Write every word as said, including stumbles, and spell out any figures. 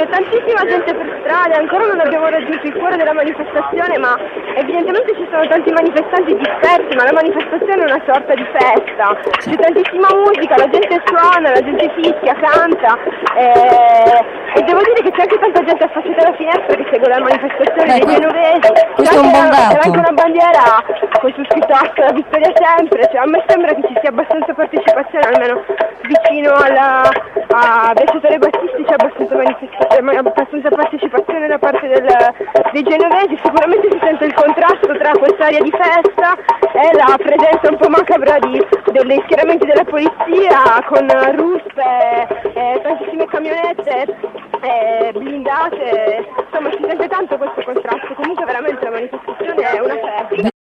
c'è tantissima gente per strada, ancora non abbiamo raggiunto il cuore della manifestazione, ma evidentemente ci sono tanti manifestanti dispersi, ma la manifestazione è una sorta di festa, c'è tantissima musica, la gente suona, la gente fischia, canta, e, e devo dire che c'è anche tanta gente affacciata alla finestra che segue la manifestazione Beh, dei genovesi, questo è un buon dato. c'è anche una bandiera con su scritto "Asta la vittoria sempre", cioè a me sembra che ci sia abbastanza partecipazione, almeno vicino alla, a Viaggiatore Battisti c'è abbastanza, manifestazione, abbastanza partecipazione da parte del, dei genovesi. Sicuramente si sente il contrasto tra quest'aria di festa e la presenza un po' macabra di, degli schieramenti della polizia con ruspe, eh, tantissime camionette eh, blindate, insomma si sente tanto questo contrasto. Comunque veramente la manifestazione è una festa.